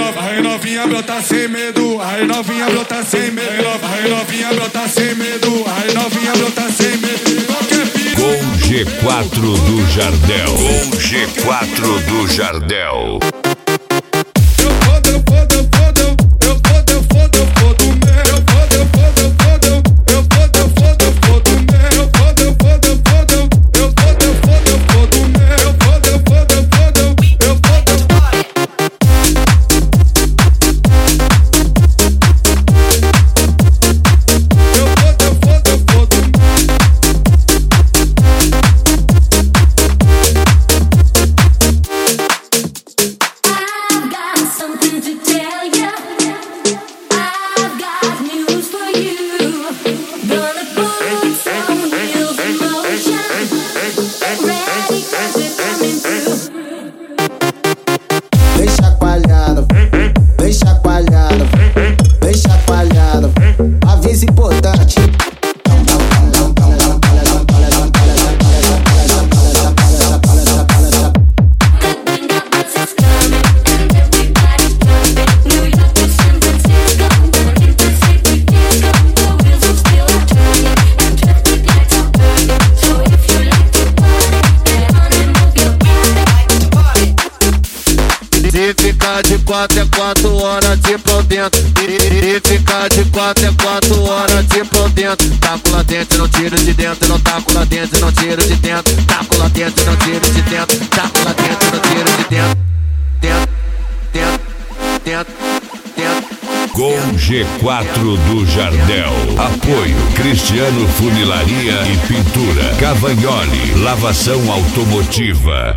Aí novinha brota sem medo, aí novinha brota sem medo, aí novinha brota sem medo, aí novinha brota sem medo. Gol G4 do Jardel. Gol G4 do Jardel. De 4 é 4 horas de por dentro. E ficar de 4 é 4 horas de por dentro. Taco lá dentro, não tiro de dentro. Não taco lá dentro, não tiro de dentro. Taco lá dentro, não tiro de dentro. Taco lá dentro, não tiro de dentro. Dentro. Gol G4 do Jardel. Apoio Cristiano Funilaria e Pintura. Cavagnoli, lavação automotiva.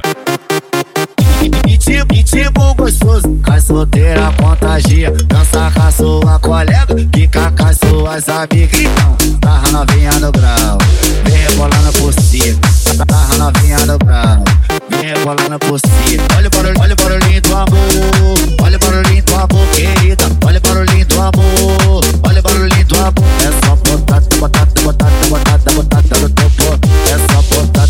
Ritmo gostoso, a solteira contagia. Dança com a sua colega, fica com as suas amigas. Então, tarra novinha no grau, vem rebolando por cima. Tarra novinha no grau, vem rebolando por cima. Olha o barulhinho do amor, olha o barulhinho do amor, querida. Olha o barulhinho do amor, olha o barulhinho do amor. É só botar no topo. É só botar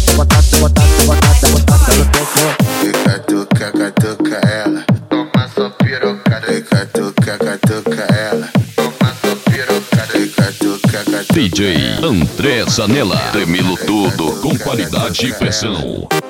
no topo. Catuca ela, toma sua pirocada. Catuca ela, toma sua pirocada. Catuca. DJ André Zanella, tremilo tudo com qualidade e pressão.